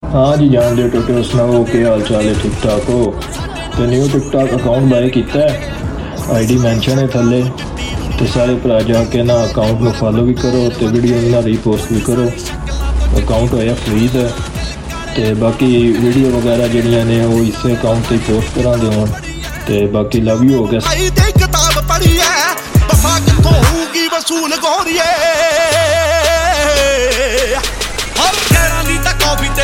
हाँ जी जान दे टोटे सुनाओ क्या हाल चाल है ठीक ठाक हो। तो न्यू टिकटॉक अकाउंट बाय किया है, आईडी मैंशन है थले, तो सारे भरा जाके ना अकाउंट में फॉलो भी करो तो वीडियो ना रीपोस्ट भी करो। अकाउंट होया फ्री है तो बाकी वीडियो वगैरह जड़ियाँ ने वो इस अकाउंट से पोस्ट करा दे होन तो बाकी लव यू हो गया। किताब पढ़ी है बसा कितों होगी वसूल गौरिए हर खैरां दी तां कॉफी